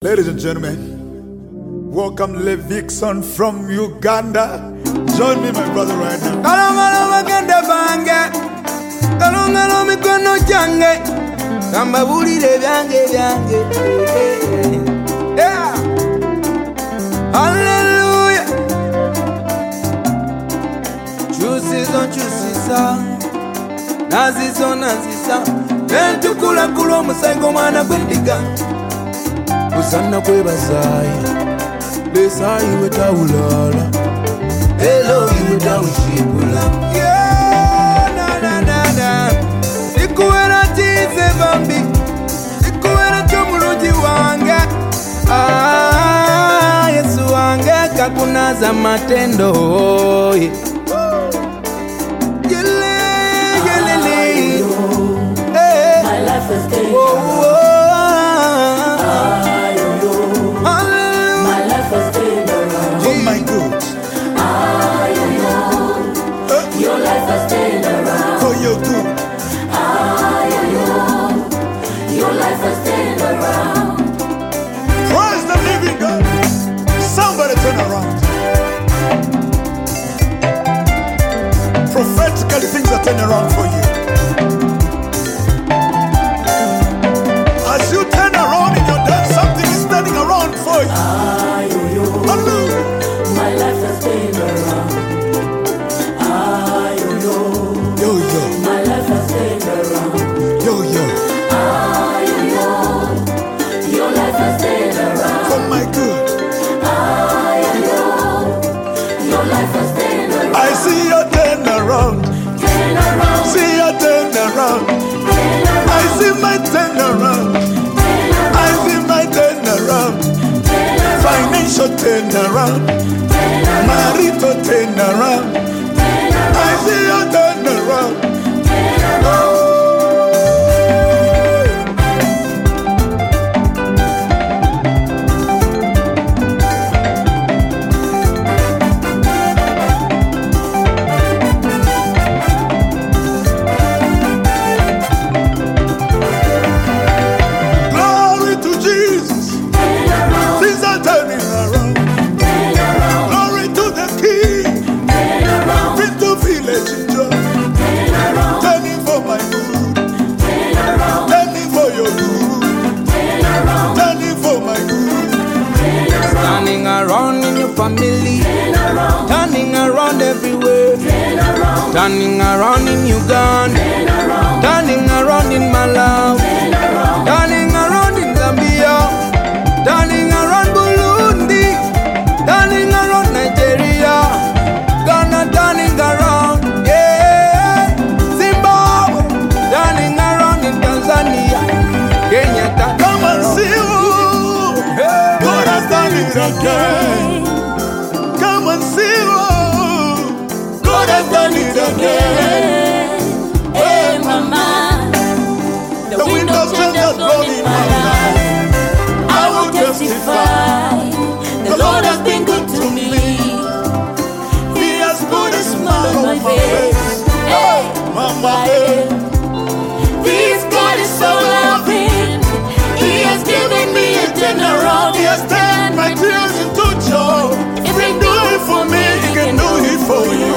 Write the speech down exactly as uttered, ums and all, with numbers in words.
Ladies and gentlemen, welcome Levixon from Uganda. Join me, my brother, right now. Yeah. Hallelujah. Chusizo chusisa, nazizo nazisa, entukula kulo musango mwana kwendiga. Usana kwe basaya, lesai weta ulala, hello weta ushibula. Yeah, na na na na. Sikuwera tize bambi, sikuwera chomuluji wange. Ah, Yesu wange kakunaza matendo. Yele, yele, eh. My life has changed. Oh, oh. Turn around. Prophetically, things are turning around for you. As you turn around in your dance, something is turning around for you. Ah, yo, yo. Hallelujah. My life has turned around. Ah, yo, yo. Yo, yo. My life has turned around. Yo, yo. Ah, yo, yo. Your life has turned around. For my good. I see you turn around. Turn around. See you turn around. Turn around. I see my turn around. Turn around. I see my turn around. Turn around. Financial turn around. Turn around. Marital turn around. Turn around. I see you turn around. Turn around. Turning around in your family, turning around everywhere, turning around in Uganda, turning around in Malawi, turning around in Zambia, turning around Burundi, turning around Nigeria, Ghana turning around, yeah, Zimbabwe, turning around in Tanzania, Kenya. Come and see who God has done it again. Come and see who God has done it again. Hey, mama, the, the wind of change has blown in my life. I will testify. the Lord has been good to me. He has put a smile on my face. Hey, Mama, hey. this God is so loving. He has given me a turnaround. He has turned my tears into joy. If he can do it for me, he can do it for you.